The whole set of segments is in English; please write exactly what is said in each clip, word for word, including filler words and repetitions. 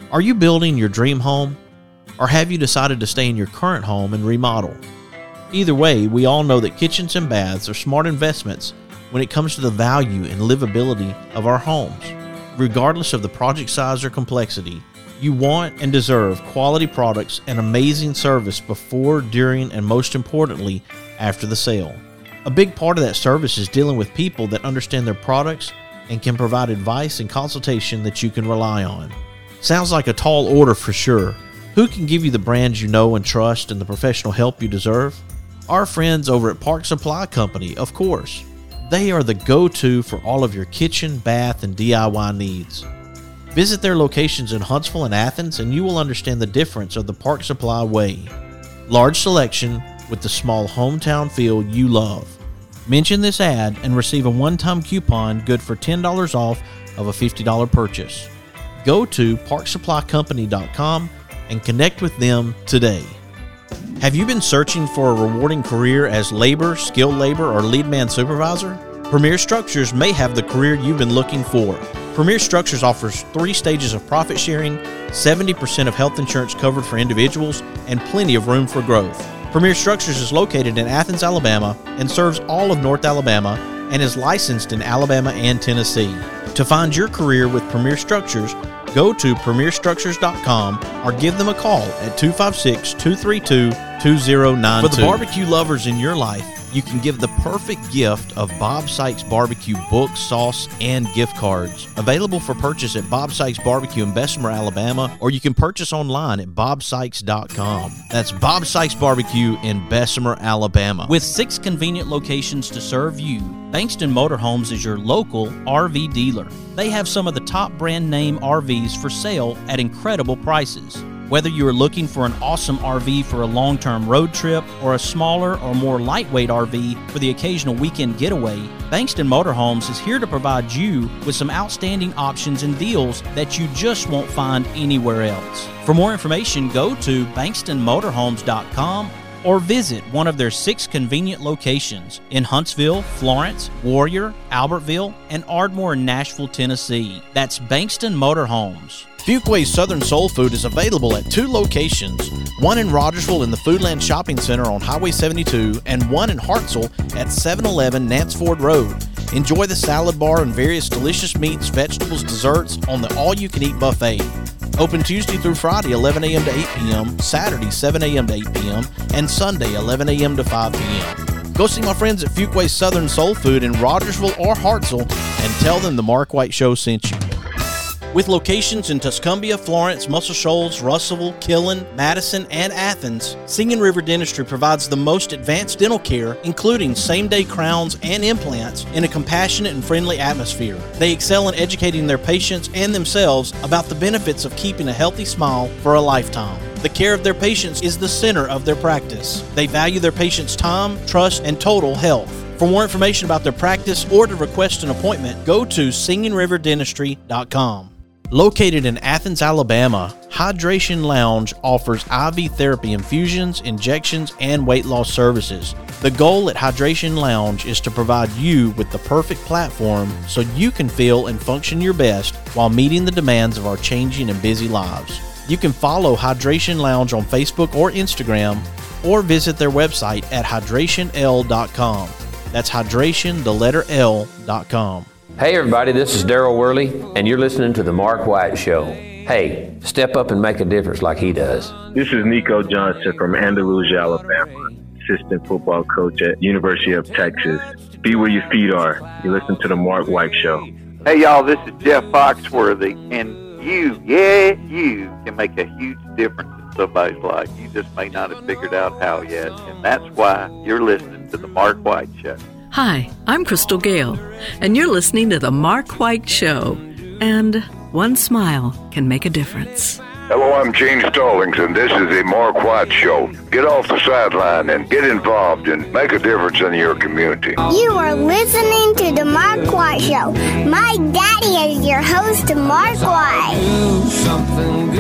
Are you building your dream home? Or have you decided to stay in your current home and remodel? Either way, we all know that kitchens and baths are smart investments when it comes to the value and livability of our homes. Regardless of the project size or complexity, you want and deserve quality products and amazing service before, during, and most importantly, after the sale. A big part of that service is dealing with people that understand their products and can provide advice and consultation that you can rely on. Sounds like a tall order for sure. Who can give you the brands you know and trust and the professional help you deserve? Our friends over at Park Supply Company, of course. They are the go-to for all of your kitchen, bath, and D I Y needs. Visit their locations in Huntsville and Athens and you will understand the difference of the Park Supply way. Large selection with the small hometown feel you love. Mention this ad and receive a one-time coupon good for ten dollars off of a fifty dollars purchase. Go to park supply company dot com and connect with them today. Have you been searching for a rewarding career as labor, skilled labor, or lead man supervisor? Premier Structures may have the career you've been looking for. Premier Structures offers three stages of profit sharing, seventy percent of health insurance covered for individuals, and plenty of room for growth. Premier Structures is located in Athens, Alabama, and serves all of North Alabama and is licensed in Alabama and Tennessee. To find your career with Premier Structures, go to premier structures dot com or give them a call at two five six, two three two, two zero nine two. For the barbecue lovers in your life, you can give the perfect gift of Bob Sykes Barbecue books, sauce, and gift cards. Available for purchase at Bob Sykes Barbecue in Bessemer, Alabama, or you can purchase online at bob sykes dot com. That's Bob Sykes Barbecue in Bessemer, Alabama. With six convenient locations to serve you, Bankston Motorhomes is your local R V dealer. They have some of the top brand name R Vs for sale at incredible prices. Whether you are looking for an awesome R V for a long-term road trip or a smaller or more lightweight R V for the occasional weekend getaway, Bankston Motorhomes is here to provide you with some outstanding options and deals that you just won't find anywhere else. For more information, go to bankston motorhomes dot com or visit one of their six convenient locations in Huntsville, Florence, Warrior, Albertville, and Ardmore in Nashville, Tennessee. That's Bankston Motorhomes. Fuquay's Southern Soul Food is available at two locations, one in Rogersville in the Foodland Shopping Center on Highway seventy-two and one in Hartselle at seven eleven Nance Ford Road. Enjoy the salad bar and various delicious meats, vegetables, desserts on the all-you-can-eat buffet. Open Tuesday through Friday, eleven a.m. to eight p.m., Saturday, seven a.m. to eight p.m., and Sunday, eleven a.m. to five p.m. Go see my friends at Fuquay's Southern Soul Food in Rogersville or Hartselle and tell them the Mark White Show sent you. With locations in Tuscumbia, Florence, Muscle Shoals, Russellville, Killen, Madison, and Athens, Singing River Dentistry provides the most advanced dental care, including same-day crowns and implants, in a compassionate and friendly atmosphere. They excel in educating their patients and themselves about the benefits of keeping a healthy smile for a lifetime. The care of their patients is the center of their practice. They value their patients' time, trust, and total health. For more information about their practice or to request an appointment, go to singing river dentistry dot com. Located in Athens, Alabama, Hydration Lounge offers I V therapy infusions, injections, and weight loss services. The goal at Hydration Lounge is to provide you with the perfect platform so you can feel and function your best while meeting the demands of our changing and busy lives. You can follow Hydration Lounge on Facebook or Instagram, or visit their website at hydration l dot com. That's hydration, the letter L, dot com. Hey everybody, this is Daryl Worley, and you're listening to The Mark White Show. Hey, step up and make a difference like he does. This is Nico Johnson from Andalusia, Alabama, assistant football coach at University of Texas. Be where your feet are. You listen to The Mark White Show. Hey y'all, this is Jeff Foxworthy, and you, yeah, you can make a huge difference in somebody's life. You just may not have figured out how yet, and that's why you're listening to The Mark White Show. Hi, I'm Crystal Gale, and you're listening to The Mark White Show. And one smile can make a difference. Hello, I'm Gene Stallings, and this is The Mark White Show. Get off the sideline and get involved and make a difference in your community. You are listening to The Mark White Show. My daddy is your host, Mark White.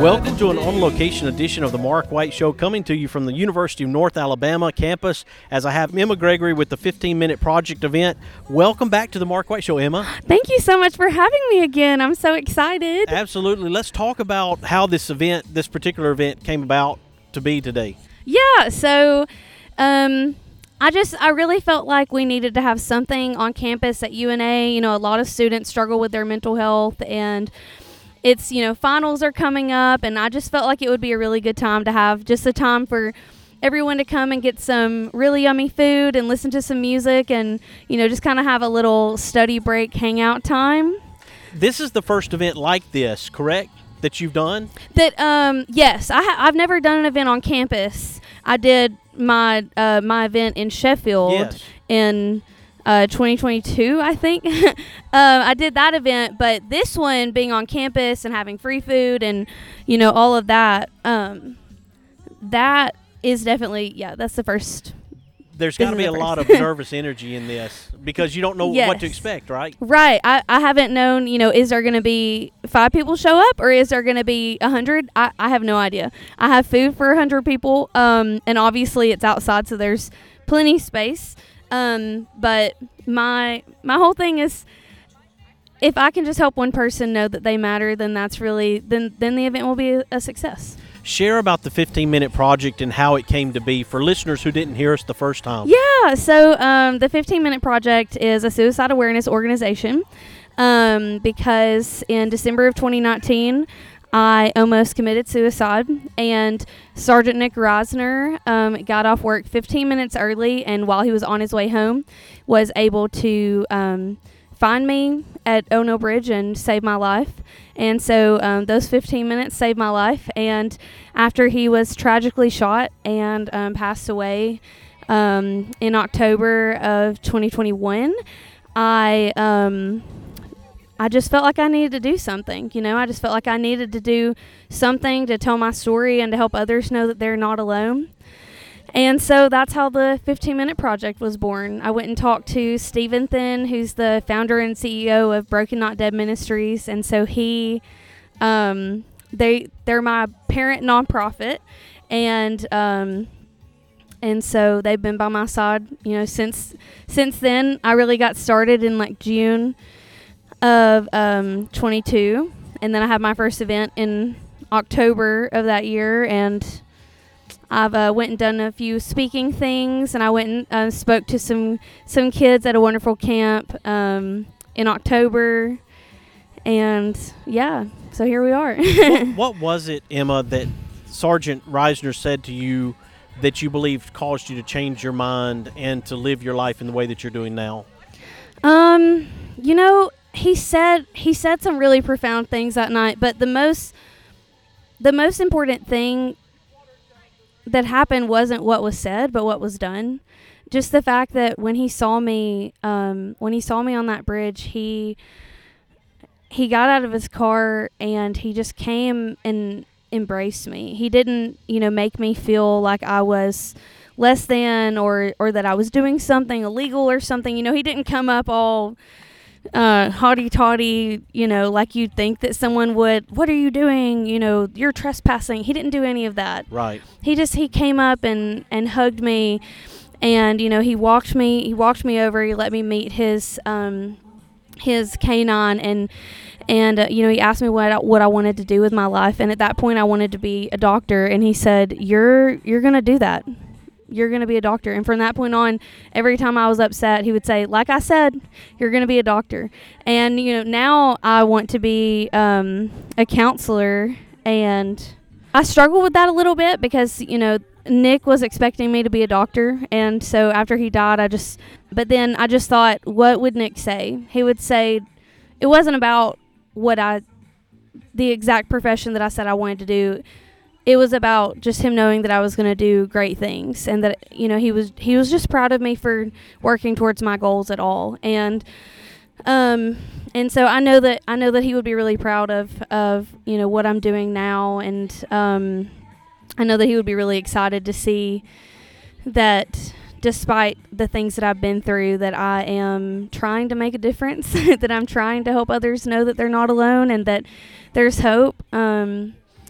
Welcome to an on-location edition of the Mark White Show, coming to you from the University of North Alabama campus, as I have Emma Gregory with the fifteen-minute project event. Welcome back to the Mark White Show, Emma. Thank you so much for having me again. I'm so excited. Absolutely. Let's talk about how this event, this particular event, came about to be today. Yeah, so um, I just, I really felt like we needed to have something on campus at U N A. You know, a lot of students struggle with their mental health, and it's, you know, finals are coming up, and I just felt like it would be a really good time to have just a time for everyone to come and get some really yummy food and listen to some music and, you know, just kind of have a little study break hangout time. This is the first event like this, correct, that you've done? That, um, yes. I ha- I've never done an event on campus. I did my uh, my event in Sheffield yes. in Uh, twenty twenty-two, I think. uh, I did that event, but this one, being on campus and having free food and, you know, all of that, um, that is definitely, yeah, that's the first. There's got to be a lot of nervous energy in this because you don't know yes. what to expect, right? Right. I, I haven't known, you know, is there going to be five people show up or is there going to be a hundred? I, I have no idea. I have food for a hundred people, um, and obviously it's outside, so there's plenty of space. Um, but my my whole thing is, if I can just help one person know that they matter, then that's really then then the event will be a, a success. Share about the fifteen-minute project and how it came to be for listeners who didn't hear us the first time. Yeah, so um, the fifteen-minute project is a suicide awareness organization um, because in December of twenty nineteen, I almost committed suicide, and Sergeant Nick Reisner um, got off work fifteen minutes early, and while he was on his way home, was able to um, find me at O'Neill Bridge and save my life. And so um, those fifteen minutes saved my life, and after he was tragically shot and um, passed away um, in October of twenty twenty-one, I... Um, I just felt like I needed to do something, you know. I just felt like I needed to do something to tell my story and to help others know that they're not alone. And so that's how the fifteen-minute project was born. I went and talked to Stephen Thin, who's the founder and C E O of Broken Not Dead Ministries, and so he, um, they they're my parent nonprofit, and um, and so they've been by my side, you know, since since then. I really got started in like June of um, twenty-two, and then I had my first event in October of that year, and I've uh, went and done a few speaking things, and I went and uh, spoke to some some kids at a wonderful camp um, in October, and yeah, so here we are. what, what was it, Emma, that Sergeant Reisner said to you that you believed caused you to change your mind and to live your life in the way that you're doing now? Um, you know, He said he said some really profound things that night, but the most the most important thing that happened wasn't what was said, but what was done. Just the fact that when he saw me, um, when he saw me on that bridge, he he got out of his car and he just came and embraced me. He didn't, you know, make me feel like I was less than or or that I was doing something illegal or something. You know, he didn't come up all uh, haughty-taughty, you know, like you'd think that someone would. What are you doing? You know, you're trespassing. He didn't do any of that. Right. He just, he came up and, and hugged me, and, you know, he walked me, he walked me over, he let me meet his, um, his canine, and, and, uh, you know, he asked me what I, what I wanted to do with my life, and at that point I wanted to be a doctor, and he said, you're, you're going to do that. You're going to be a doctor. And from that point on, every time I was upset, he would say, like I said, you're going to be a doctor. And, you know, now I want to be um, a counselor. And I struggle with that a little bit because, you know, Nick was expecting me to be a doctor. And so after he died, I just, but then I just thought, what would Nick say? He would say, it wasn't about what I, the exact profession that I said I wanted to do. It was about just him knowing that I was going to do great things, and that, you know, he was he was just proud of me for working towards my goals at all. And um and so I know that I know that he would be really proud of of you know what I'm doing now, and um I know that he would be really excited to see that despite the things that I've been through, that I am trying to make a difference, that I'm trying to help others know that they're not alone and that there's hope. Um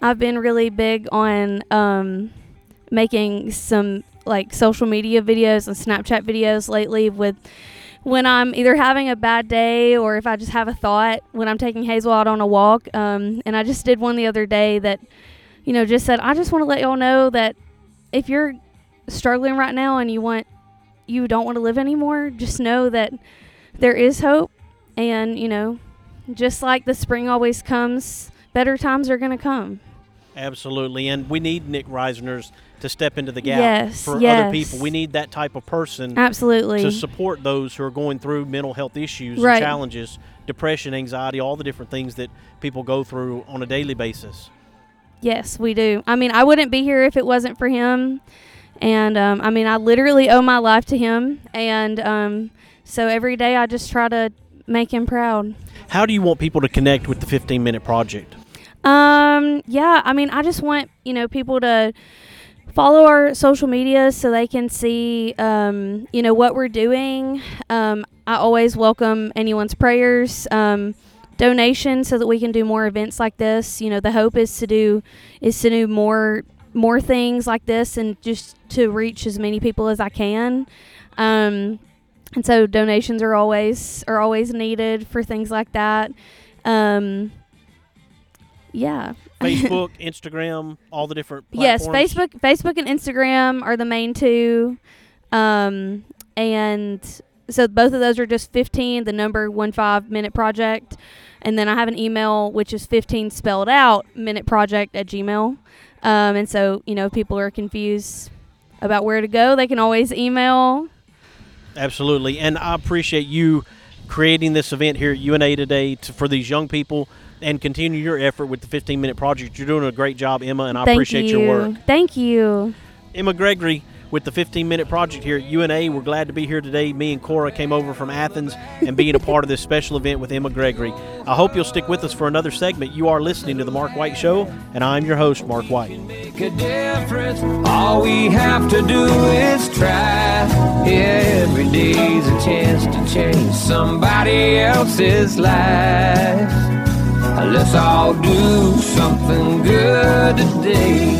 I've been really big on um, making some like social media videos and Snapchat videos lately with when I'm either having a bad day or if I just have a thought when I'm taking Hazel out on a walk. Um, and I just did one the other day that, you know, just said, I just want to let y'all know that if you're struggling right now and you want, you don't want to live anymore, just know that there is hope. And, you know, just like the spring always comes, better times are going to come. Absolutely. And we need Nick Reisner's to step into the gap yes, for yes. other people. We need that type of person Absolutely. to support those who are going through mental health issues right. and challenges, depression, anxiety, all the different things that people go through on a daily basis. Yes, we do. I mean, I wouldn't be here if it wasn't for him. And, um, I mean, I literally owe my life to him. And um, so every day I just try to make him proud. How do you want people to connect with the fifteen minute Project? Um, yeah, I mean, I just want, you know, people to follow our social media so they can see, um, you know, what we're doing. Um, I always welcome anyone's prayers, um, donations so that we can do more events like this. You know, the hope is to do, is to do more, more things like this and just to reach as many people as I can. Um, and so donations are always, are always needed for things like that. Um, Yeah. Facebook, Instagram, all the different platforms? Yes, Facebook Facebook and Instagram are the main two. Um, and so both of those are just fifteen, the number one five minute project. And then I have an email, which is fifteen spelled out, minute project at Gmail. Um, and so, you know, if people are confused about where to go, they can always email. Absolutely. And I appreciate you creating this event here at U N A today to, for these young people and continue your effort with the fifteen minute Project. You're doing a great job, Emma, and I Thank appreciate you. your work. Thank you. Emma Gregory with the fifteen minute Project here at U N A. We're glad to be here today. Me and Cora came over from Athens and being a part of this special event with Emma Gregory. I hope you'll stick with us for another segment. You are listening to The Mark White Show, and I'm your host, Mark White. Make a difference. All we have to do is try. Yeah, every day's a chance to change somebody else's life. Let's all do something good today.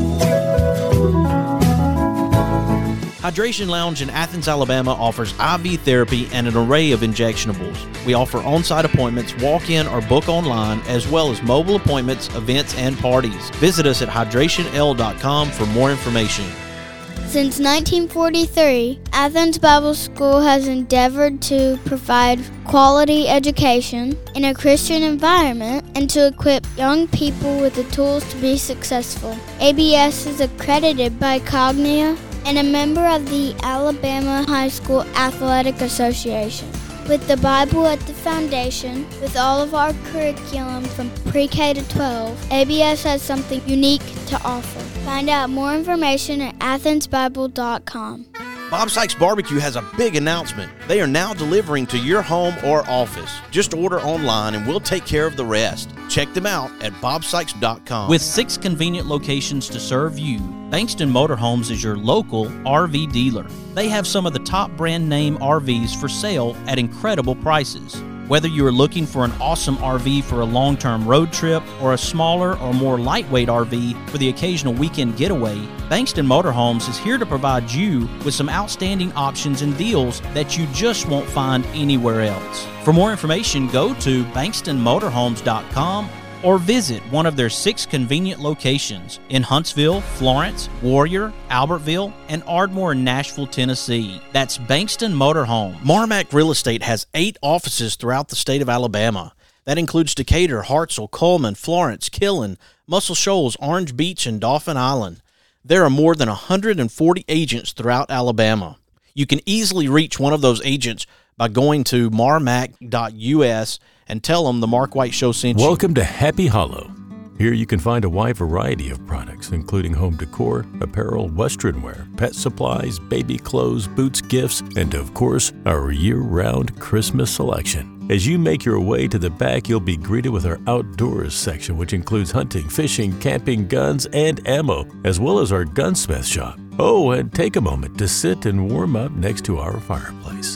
Hydration Lounge in Athens, Alabama offers I V therapy and an array of injectionables. We offer on-site appointments, walk-in or book online, as well as mobile appointments, events, and parties. Visit us at hydration l dot com for more information. Since nineteen forty-three, Athens Bible School has endeavored to provide quality education in a Christian environment and to equip young people with the tools to be successful. A B S is accredited by Cognia and a member of the Alabama High School Athletic Association. With the Bible at the foundation, with all of our curriculum from pre-K to twelve, A B S has something unique to offer. Find out more information at athens bible dot com. Bob Sykes Barbecue has a big announcement. They are now delivering to your home or office. Just order online and we'll take care of the rest. Check them out at bob sykes dot com. With six convenient locations to serve you, Bankston Motorhomes is your local R V dealer. They have some of the top brand name R Vs for sale at incredible prices. Whether you are looking for an awesome R V for a long-term road trip or a smaller or more lightweight R V for the occasional weekend getaway, Bankston Motorhomes is here to provide you with some outstanding options and deals that you just won't find anywhere else. For more information, go to bankston motorhomes dot com or visit one of their six convenient locations in Huntsville, Florence, Warrior, Albertville, and Ardmore in Nashville, Tennessee. That's Bankston Motorhome. Marmac Real Estate has eight offices throughout the state of Alabama. That includes Decatur, Hartselle, Coleman, Florence, Killen, Muscle Shoals, Orange Beach, and Dauphin Island. There are more than one hundred forty agents throughout Alabama. You can easily reach one of those agents by going to marmac dot u s and tell them the Mark White Show sent you. Welcome to Happy Hollow. Here you can find a wide variety of products, including home decor, apparel, western wear, pet supplies, baby clothes, boots, gifts, and of course, our year-round Christmas selection. As you make your way to the back, you'll be greeted with our outdoors section, which includes hunting, fishing, camping, guns, and ammo, as well as our gunsmith shop. Oh, and take a moment to sit and warm up next to our fireplace.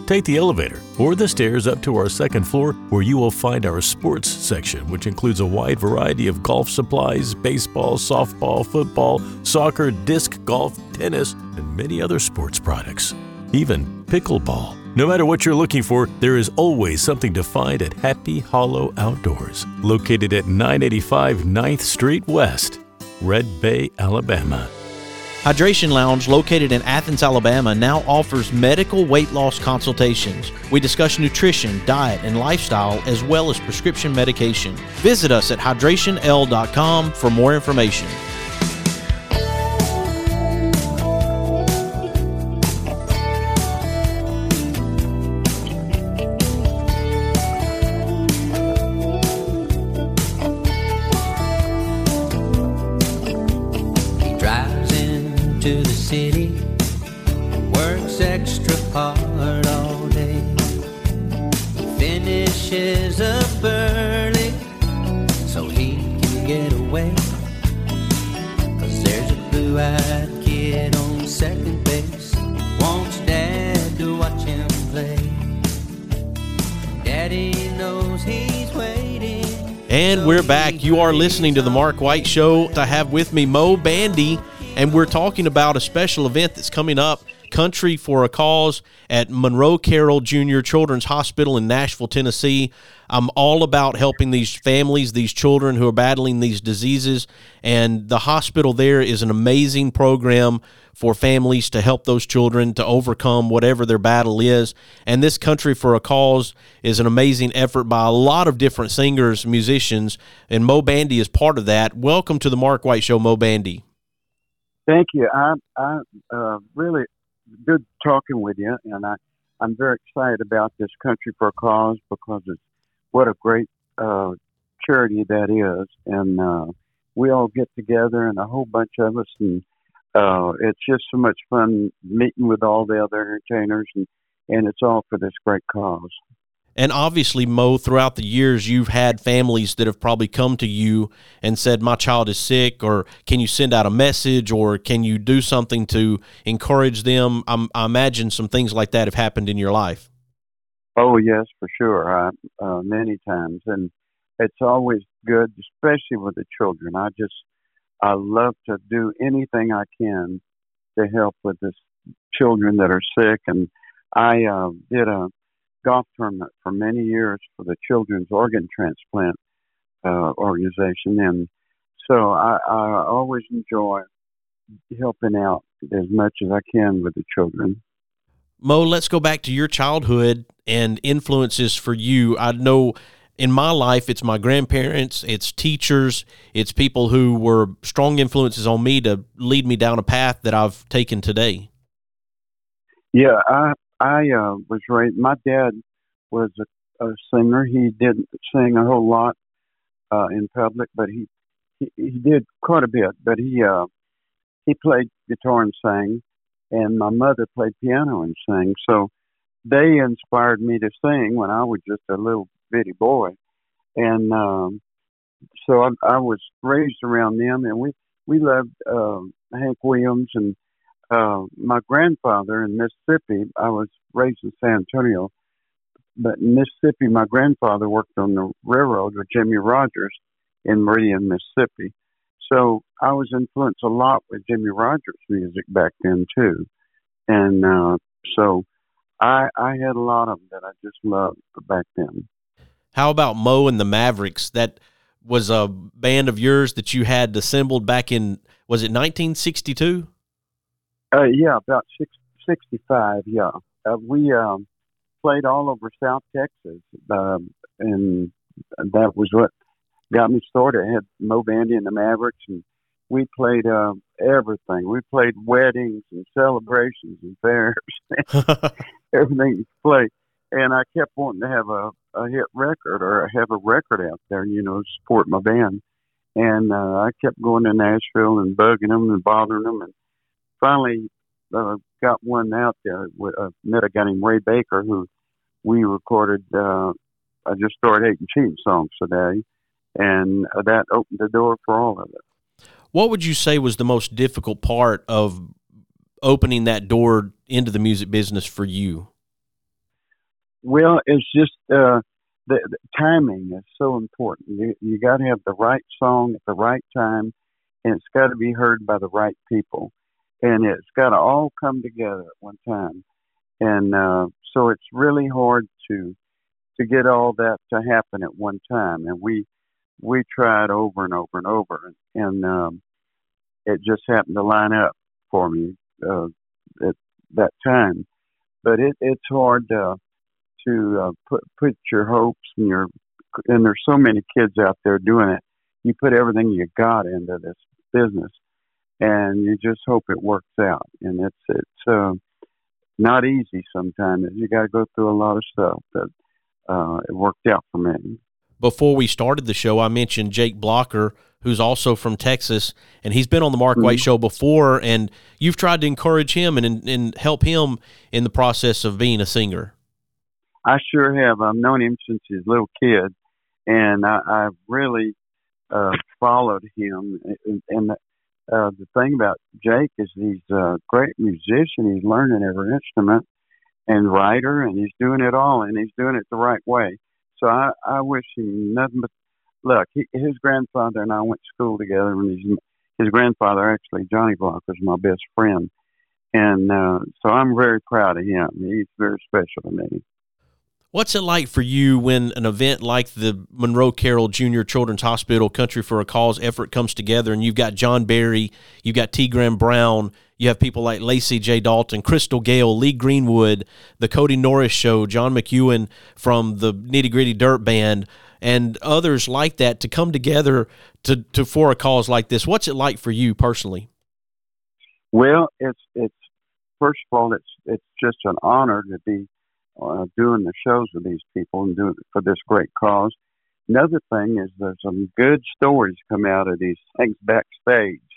Take the elevator or the stairs up to our second floor, where you will find our sports section, which includes a wide variety of golf supplies, baseball, softball, football, soccer, disc golf, tennis, and many other sports products. Even pickleball. No matter what you're looking for, there is always something to find at Happy Hollow Outdoors, located at nine eighty-five ninth Street West, Red Bay, Alabama. Hydration Lounge, located in Athens, Alabama, now offers medical weight loss consultations. We discuss nutrition, diet, and lifestyle, as well as prescription medication. Visit us at hydration l dot com for more information. To the city, works extra hard all day, finishes up early so he can get away, 'cause there's a blue-eyed kid on second base, wants dad to watch him play, daddy knows he's waiting. And we're back. You are listening to the Mark White Show. I have with me Mo Bandy, and we're talking about a special event that's coming up, Country for a Cause, at Monroe Carroll Junior Children's Hospital in Nashville, Tennessee. I'm all about helping these families, these children who are battling these diseases, and the hospital there is an amazing program for families to help those children to overcome whatever their battle is. And this Country for a Cause is an amazing effort by a lot of different singers, musicians, and Mo Bandy is part of that. Welcome to the Mark White Show, Mo Bandy. Thank you. I, I uh, really good talking with you, and I, I'm very excited about this Country for a Cause, because it's what a great uh, charity that is. And uh, we all get together, and a whole bunch of us, and uh, it's just so much fun meeting with all the other entertainers, and, and it's all for this great cause. And obviously, Mo, throughout the years, you've had families that have probably come to you and said, my child is sick, or can you send out a message, or can you do something to encourage them? I'm, I imagine some things like that have happened in your life. Oh, yes, for sure. I, uh, many times. And it's always good, especially with the children. I just, I love to do anything I can to help with the children that are sick. And I uh, did a golf tournament for many years for the Children's Organ Transplant uh, Organization, and so I, I always enjoy helping out as much as I can with the children. Mo, let's go back to your childhood and influences for you. I know in my life, it's my grandparents, it's teachers, it's people who were strong influences on me to lead me down a path that I've taken today. Yeah, I I uh, was raised. My dad was a, a singer. He didn't sing a whole lot uh, in public, but he, he he did quite a bit. But he uh, he played guitar and sang, and my mother played piano and sang. So they inspired me to sing when I was just a little bitty boy, and um, so I, I was raised around them. And we we loved uh, Hank Williams and. Uh, my grandfather in Mississippi, I was raised in San Antonio, but in Mississippi, my grandfather worked on the railroad with Jimmy Rogers in Meridian, Mississippi. So I was influenced a lot with Jimmy Rogers music back then too. And uh, so I, I had a lot of them that I just loved back then. How about Mo and the Mavericks? That was a band of yours that you had assembled back in, was it nineteen sixty-two? Uh, yeah, about six, sixty-five, yeah. Uh, we um, played all over South Texas, um, and that was what got me started. I had Mo Bandy and the Mavericks, and we played uh, everything. We played weddings and celebrations and fairs, everything you play. And I kept wanting to have a, a hit record or have a record out there, you know, support my band. And uh, I kept going to Nashville and bugging them and bothering them, and finally uh, got one out there. With, uh, met a guy named Ray Baker, who we recorded uh, I Just Started Hating Cheating songs today, and uh, that opened the door for all of it. What would you say was the most difficult part of opening that door into the music business for you? Well, it's just uh, the, the timing is so important. You, you got to have the right song at the right time, and it's got to be heard by the right people, and it's got to all come together at one time. And uh, so it's really hard to to get all that to happen at one time. And we we tried over and over and over, and um, it just happened to line up for me uh, at that time. But it, it's hard uh, to uh, put put your hopes and your and there's so many kids out there doing it. You put everything you got into this business, and you just hope it works out. And it's it's uh, not easy sometimes. You got to go through a lot of stuff, but uh, it worked out for me. Before we started the show, I mentioned Jake Blocker, who's also from Texas, and he's been on the Mark mm-hmm. White Show before, and you've tried to encourage him and, and help him in the process of being a singer. I sure have. I've known him since he's a little kid, and I, I've really uh, followed him. And, and uh, the thing about Jake is he's a great musician. He's learning every instrument and writer, and he's doing it all, and he's doing it the right way. So I, I wish him nothing but luck. He, his grandfather and I went to school together, and his, his grandfather, actually, Johnny Block, was my best friend. And uh, so I'm very proud of him. He's very special to me. What's it like for you when an event like the Monroe Carroll Junior Children's Hospital Country for a Cause effort comes together, and you've got John Berry, you've got T. Graham Brown, you have people like Lacey J. Dalton, Crystal Gale, Lee Greenwood, the Cody Norris Show, John McEwen from the Nitty Gritty Dirt Band, and others like that to come together to, to for a cause like this? What's it like for you personally? Well, it's it's first of all, it's it's just an honor to be Uh, doing the shows with these people and doing it for this great cause. Another thing is there's some good stories come out of these things backstage.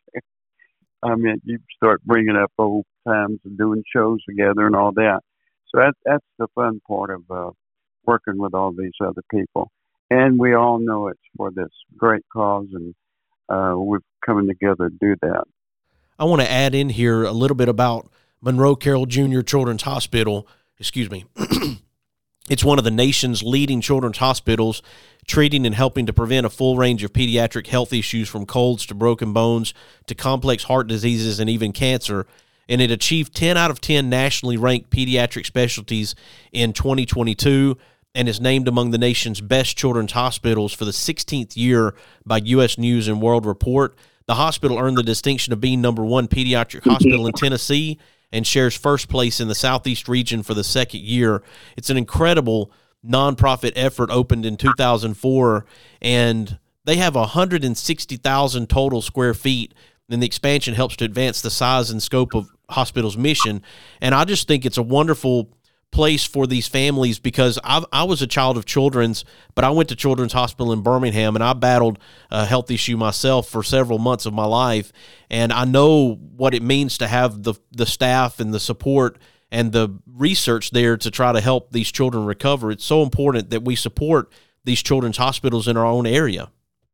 I mean, you start bringing up old times and doing shows together and all that. So that, that's the fun part of uh, working with all these other people. And we all know it's for this great cause, and uh, we're coming together to do that. I want to add in here a little bit about Monroe Carroll Junior Children's Hospital. Excuse me. It's one of the nation's leading children's hospitals, treating and helping to prevent a full range of pediatric health issues from colds to broken bones to complex heart diseases and even cancer. And it achieved ten out of ten nationally ranked pediatric specialties in twenty twenty-two and is named among the nation's best children's hospitals for the sixteenth year by U S News and World Report. The hospital earned the distinction of being number one pediatric hospital in Tennessee and shares first place in the Southeast region for the second year. It's an incredible nonprofit effort, opened in two thousand four, and they have one hundred sixty thousand total square feet, and the expansion helps to advance the size and scope of hospital's mission. And I just think it's a wonderful place for these families, because I, I was a child of Children's, but I went to Children's Hospital in Birmingham, and I battled a health issue myself for several months of my life, and I know what it means to have the the staff and the support and the research there to try to help these children recover. It's so important that we support these children's hospitals in our own area.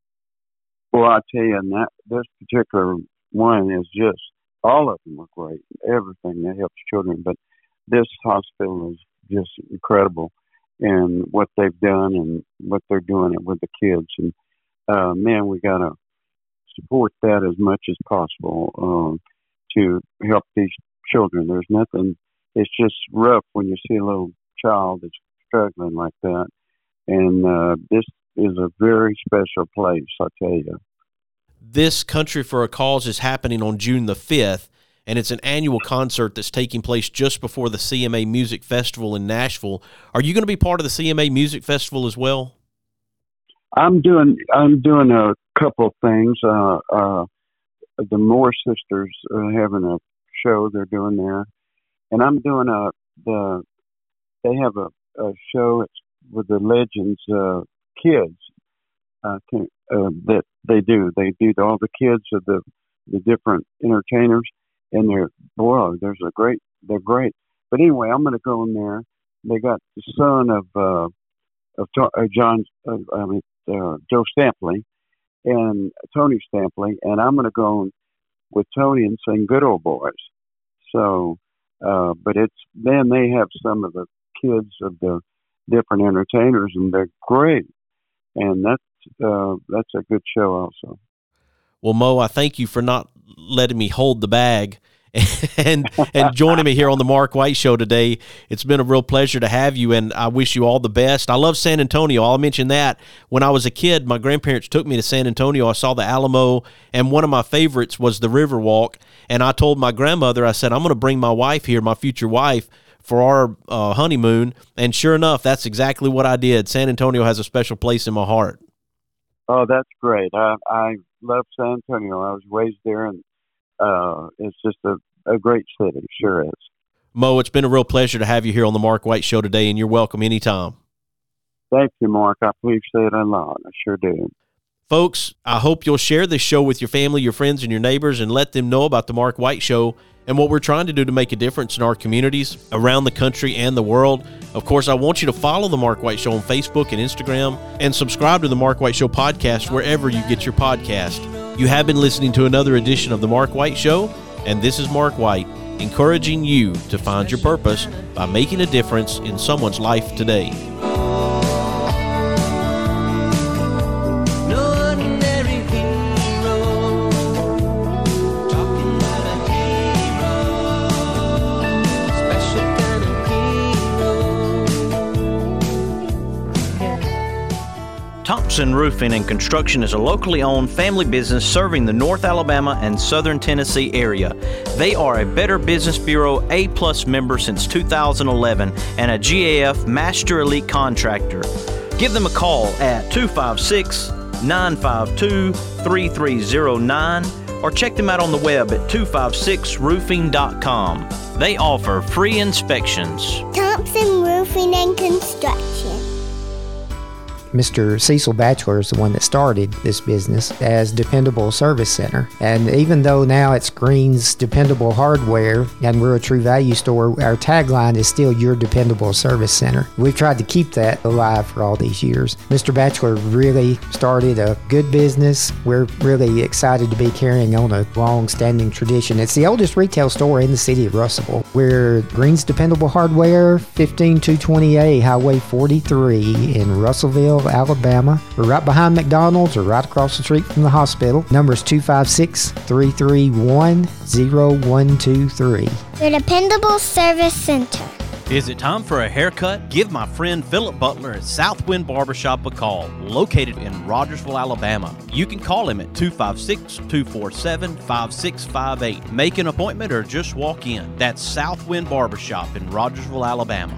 Well, I tell you, and that this particular one is just, all of them are great, everything that helps children, but this hospital is just incredible in what they've done and what they're doing it with the kids. And, uh, man, we got to support that as much as possible um, to help these children. There's nothing, it's just rough when you see a little child that's struggling like that. And uh, this is a very special place, I tell you. This Country for a Cause is happening on June the fifth. And it's an annual concert that's taking place just before the C M A Music Festival in Nashville. Are you going to be part of the C M A Music Festival as well? I'm doing I'm doing a couple of things. Uh, uh, the Moore sisters are having a show they're doing there, and I'm doing a the they have a, a show it's with the Legends uh, kids uh, can, uh, that they do. They do all the kids of the the different entertainers. And they're, boy, there's a great, they're great. But anyway, I'm going to go in there. They got the son of, uh, of uh, John, uh, I mean, uh, Joe Stampley and Tony Stampley. And I'm going to go with Tony and sing Good Old Boys. So, uh, but it's, then they have some of the kids of the, different entertainers, and they're great. And that's uh, that's a good show also. Well, Mo, I thank you for not letting me hold the bag and and joining me here on the Mark White Show today. It's been a real pleasure to have you, and I wish you all the best. I love San Antonio. I'll mention that. When I was a kid, my grandparents took me to San Antonio. I saw the Alamo, and one of my favorites was the Riverwalk. And I told my grandmother, I said, I'm going to bring my wife here, my future wife, for our uh, honeymoon. And sure enough, that's exactly what I did. San Antonio has a special place in my heart. Oh, that's great. I, I love San Antonio. I was raised there, and uh, it's just a, a great city. Sure is. Mo, it's been a real pleasure to have you here on the Mark White Show today, and you're welcome anytime. Thank you, Mark. I appreciate it a lot. I sure do. Folks, I hope you'll share this show with your family, your friends, and your neighbors, and let them know about the Mark White Show and what we're trying to do to make a difference in our communities around the country and the world. Of course, I want you to follow the Mark White Show on Facebook and Instagram, and subscribe to the Mark White Show podcast wherever you get your podcast. You have been listening to another edition of the Mark White Show, and this is Mark White, encouraging you to find your purpose by making a difference in someone's life today. Thompson Roofing and Construction is a locally owned family business serving the North Alabama and Southern Tennessee area. They are a Better Business Bureau A-plus member since two thousand eleven and a G A F Master Elite Contractor. Give them a call at two five six, nine five two, three three zero nine or check them out on the web at two five six roofing dot com. They offer free inspections. Thompson Roofing and Construction. Mister Cecil Batchelor is the one that started this business as Dependable Service Center. And even though now it's Green's Dependable Hardware and we're a True Value store, our tagline is still Your Dependable Service Center. We've tried to keep that alive for all these years. Mister Batchelor really started a good business. We're really excited to be carrying on a long-standing tradition. It's the oldest retail store in the city of Russellville. We're Green's Dependable Hardware, fifteen two twenty A Highway forty-three in Russellville, Alabama. We're right behind McDonald's or right across the street from the hospital. Number is two five six, three three one, zero one two three. Your Dependable Service Center. Is it time for a haircut? Give my friend Philip Butler at Southwind Barbershop a call, located in Rogersville, Alabama. You can call him at two five six, two four seven, five six five eight. Make an appointment or just walk in. That's Southwind Barbershop in Rogersville, Alabama.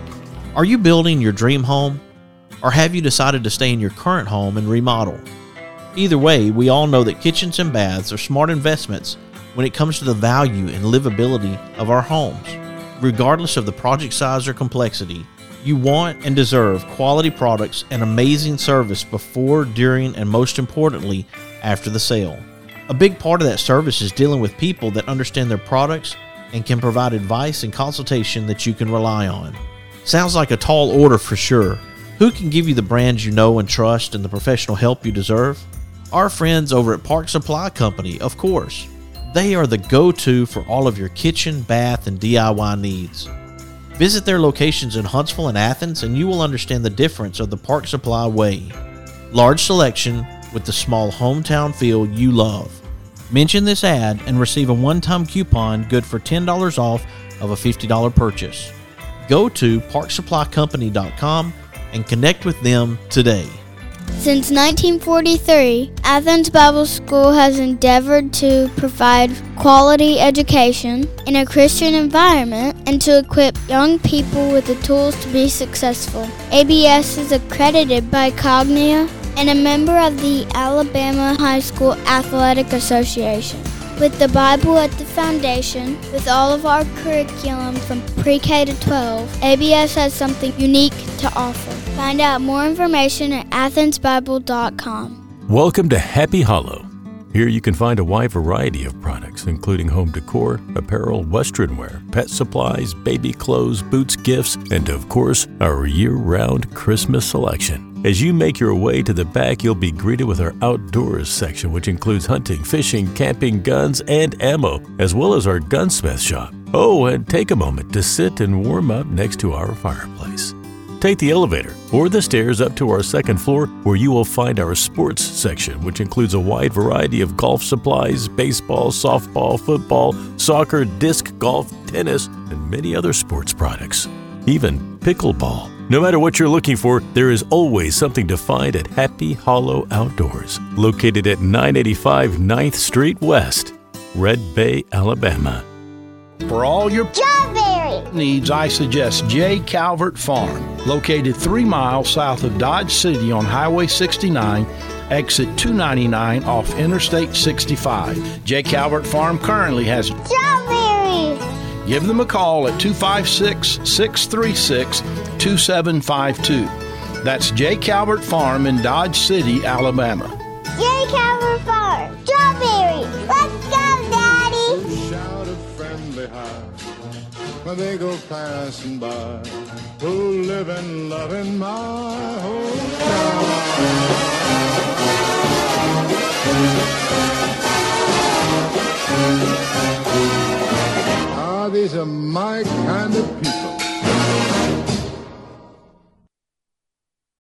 Are you building your dream home? Or have you decided to stay in your current home and remodel? Either way, we all know that kitchens and baths are smart investments when it comes to the value and livability of our homes. Regardless of the project size or complexity, you want and deserve quality products and amazing service before, during, and most importantly, after the sale. A big part of that service is dealing with people that understand their products and can provide advice and consultation that you can rely on. Sounds like a tall order for sure. Who can give you the brands you know and trust and the professional help you deserve? Our friends over at Park Supply Company, of course. They are the go-to for all of your kitchen, bath, and D I Y needs. Visit their locations in Huntsville and Athens, and you will understand the difference of the Park Supply way. Large selection with the small hometown feel you love. Mention this ad and receive a one-time coupon good for ten dollars off of a fifty dollars purchase. Go to park supply company dot com and connect with them today. Since nineteen forty-three, Athens Bible School has endeavored to provide quality education in a Christian environment and to equip young people with the tools to be successful. A B S is accredited by Cognia and a member of the Alabama High School Athletic Association. With the Bible at the foundation, with all of our curriculum from pre-K to twelve, A B S has something unique to offer. Find out more information at athens bible dot com. Welcome to Happy Hollow. Here you can find a wide variety of products, including home decor, apparel, western wear, pet supplies, baby clothes, boots, gifts, and of course, our year-round Christmas selection. As you make your way to the back, you'll be greeted with our outdoors section, which includes hunting, fishing, camping, guns, and ammo, as well as our gunsmith shop. Oh, and take a moment to sit and warm up next to our fireplace. take the elevator or the stairs up to our second floor, where you will find our sports section, which includes a wide variety of golf supplies, baseball, softball, football, soccer, disc golf, tennis, and many other sports products. Even pickleball. No matter what you're looking for, there is always something to find at Happy Hollow Outdoors, located at nine eighty-five ninth Street West, Red Bay, Alabama. For all your strawberry needs, I suggest J. Calvert Farm, located three miles south of Dodge City on Highway sixty-nine, exit two ninety-nine off Interstate sixty-five. J. Calvert Farm currently has strawberries. Give them a call at two five six, six three six, two seven five two. That's J. Calvert Farm in Dodge City, Alabama. J. Calvert Farm, strawberries. Let's go, Daddy. Shout a friendly hi when they go passing by, who live and love in my hometown. These are my kind of people.